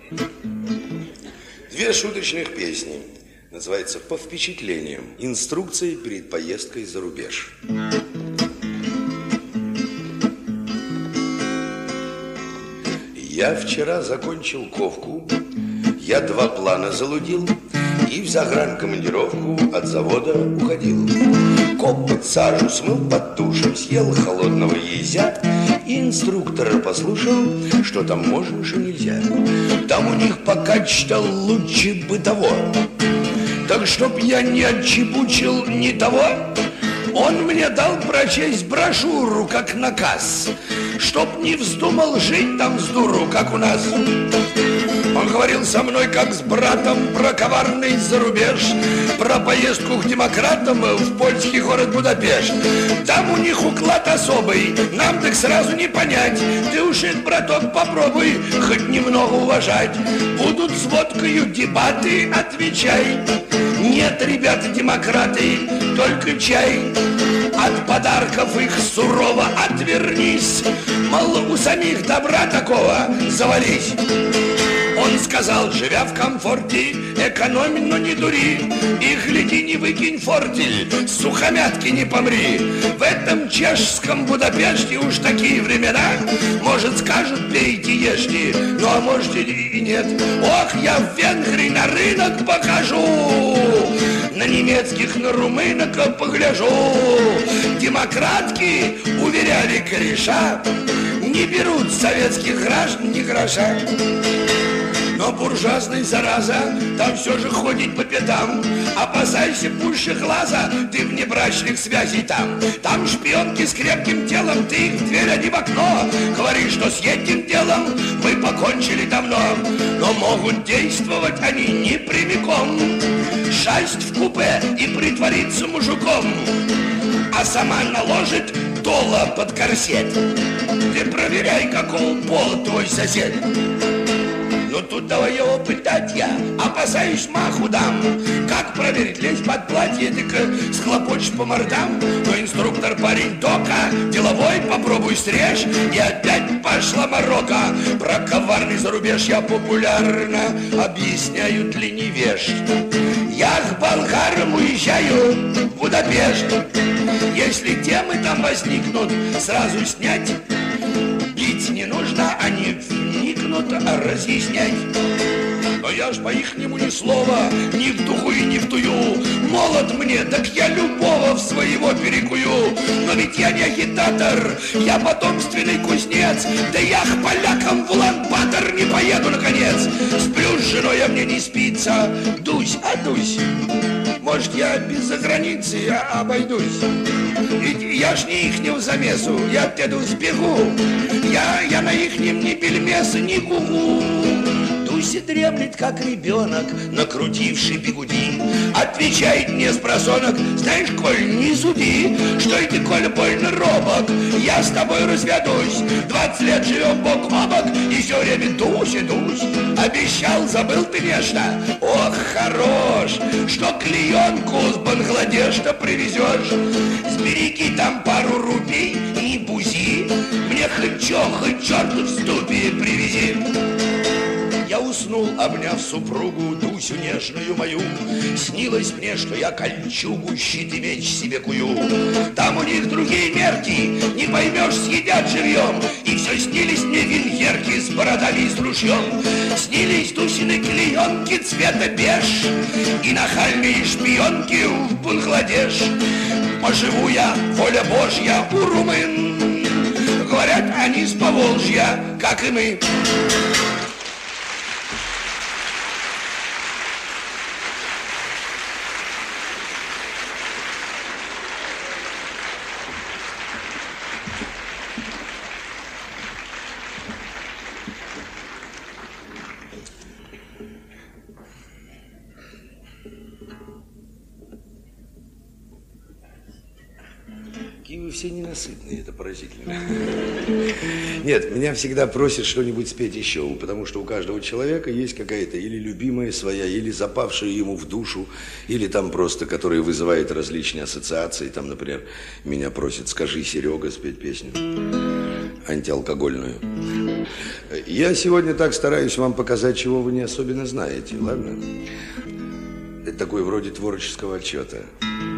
Две шуточных песни. Называется «По впечатлениям. Инструкции перед поездкой за рубеж». Я вчера закончил ковку, я 2 плана залудил и в загранкомандировку от завода уходил. Коп под сажу смыл под душем, съел холодного езя и инструктора послушал, что там можно, что нельзя. Там у них пока лучше бытово. Так чтоб я не отчебучил ни того, он мне дал прочесть брошюру как наказ, чтоб не вздумал жить там с дуру, как у нас. Он говорил со мной, как с братом, про коварный зарубеж, про поездку к демократам в польский город Будапешт. Там у них уклад особый, нам так сразу не понять. Ты уж, браток, попробуй хоть немного уважать. Будут с водкою дебаты, отвечай. Нет, ребята, демократы, только чай. От подарков их сурово отвернись. Мало у самих добра такого завались. Он сказал, живя в комфорте, экономи, но не дури. И гляди, не выкинь фортель, сухомятки не помри. В этом чешском Будапеште уж такие времена. Может, скажут, пейте, ешьте, ну а может и нет. Ох, я в Венгрии на рынок покажу, на немецких, на румынок погляжу. Демократки, уверяли кореша, не берут советских граждан ни гроша. Но буржуазный, зараза, там все же ходит по пятам. Опасайся пуще глаза, ты внебрачных связей там. Там шпионки с крепким телом, ты их в дверь, а не в окно. Говоришь, что с этим делом мы покончили давно. Но могут действовать они не прямиком. Шасть в купе и притвориться мужиком, а сама наложит доло под корсет. Ты проверяй, какого пола твой сосед. Ну тут давай его пытать я, опасаюсь, маху дам. Как проверить, лезь под платье, так схлопочешь по мордам. Но инструктор парень дока, деловой, попробуй срежь. И опять пошла морока. Про коварный зарубеж я популярно объясняю для невежд. Я к болгарам уезжаю в Будапешт. Если темы там возникнут, сразу снять. Бить не нужно, они вникнут, а разъяснять. Но я ж по-ихнему ни слова, ни в духу и ни в тую. Молод мне, так я любого в своего перекую. Но ведь я не агитатор, я потомственный кузнец. Да я к полякам в Улан-Батор не поеду, наконец. Сплю с женой, а мне не спится. Дусь, дусь. Может, я без заграницы обойдусь. Ведь я ж не ихнего замесу, я оттуда сбегу. Я на ихнем ни бельмеса, ни гугу. Дуся дремлет, как ребенок, накрутивший бигуди. Отвечает мне спросонок, знаешь, Коль, не суди, что и ты, Коля, больно робок. Я с тобой разведусь, 20 лет живем бок о бок, и все время Дуся, Дусь. Обещал, забыл ты нечто? Ох, хорош, что клеенку с Бангладеш-то привезешь. Сбереги там пару рупий и бузи, мне хоть черту в ступе привези. Я уснул, обняв супругу, Дусю нежную мою. Снилось мне, что я кольчугу, щит и меч себе кую. Там у них другие мерки, не поймешь, съедят живьем. И все снились мне венгерки с бородами и с ружьем. Снились Дусины клеенки цвета беж и нахальные шпионки в Бангладеш. Поживу я, воля Божья, у румын. Говорят, они с Поволжья, как и мы. Какие вы все ненасытные, это поразительно. Нет, меня всегда просят что-нибудь спеть еще, потому что у каждого человека есть какая-то или любимая своя, или запавшая ему в душу, или там просто, которая вызывает различные ассоциации. Там, например, меня просят, скажи, Серега, спеть песню. антиалкогольную. Я сегодня так стараюсь вам показать, чего вы не особенно знаете, ладно? Это такой вроде творческого отчета.